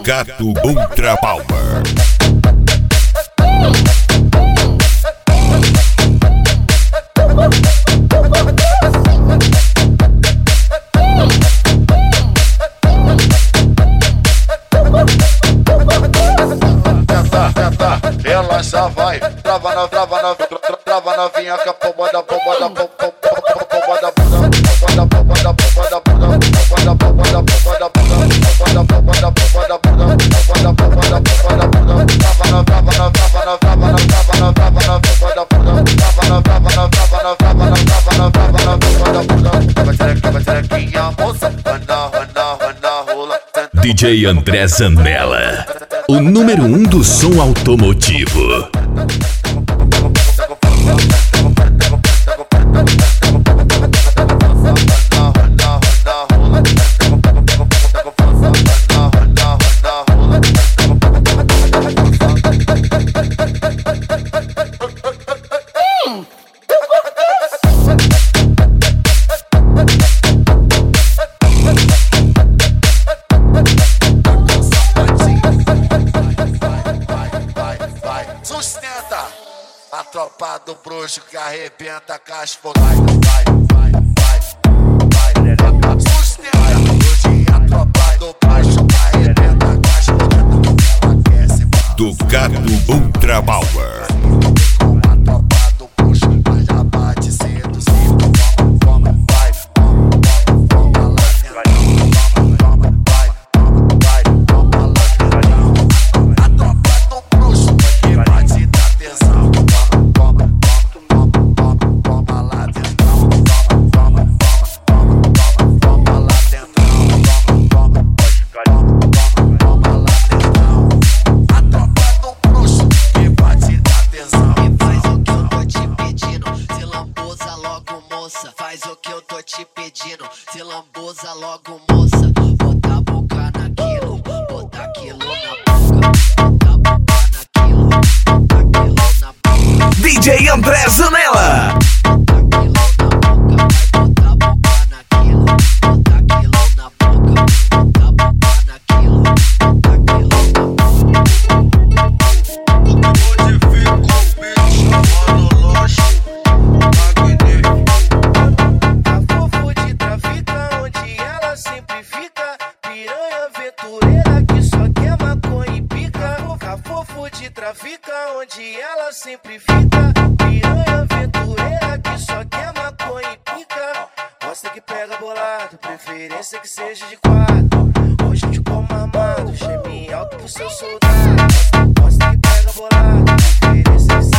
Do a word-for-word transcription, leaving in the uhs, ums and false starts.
Gato Ultra Power. Ela já vai, trava na, trava na, trava na vinha com a pomba da pomba da pomba da pomba da pomba da pomba da pomba da pomba da pomba da pomba da pomba da pomba da pomba da pomba da pomba da pomba da pomba trava na, trava na, trava na, trava na, trava na, trava na pomba da pomba trava na, trava na, trava na, trava na, trava na, trava na pomba da pomba vai treca, vai trequinha moça, anda, anda, anda, rola. D J André Zanella, o número um do som automotivo. A tropa do bruxo que arrebenta com as fotos. Vai, vai, vai, vai, vai. Sustenta hoje a tropa do bruxo que arrebenta com as fotos. Ela quer se balançar. Do Gato Ultra Power. Com a tropa do bruxo, mas já bate cedo, cedo. Toma, toma, vai, toma, toma, toma lá dentro. Toma, toma, vai, toma, vai, toma lá dentro. A tropa do bruxo que bate da tesão. Faz o que eu tô te pedindo, se lambuza logo, moça. Bota a boca naquilo, bota aquilo na boca. Bota a boca naquilo, bota aquilo na boca. D J André Zanella. Bota aquilo na boca, vai botar a boca naquilo. Bota aquilo na boca, bota a boca naquilo. Bota aquilo na boca. Onde fica o bicho, mano, loja. Trafica onde ela sempre fica, piranha aventureira que só quer maconha e pica. Gosta que pega bolado, preferência que seja de quatro. Hoje eu te como armado, geme alto pro seu soldado. Gosta que pega bolado, preferência que seja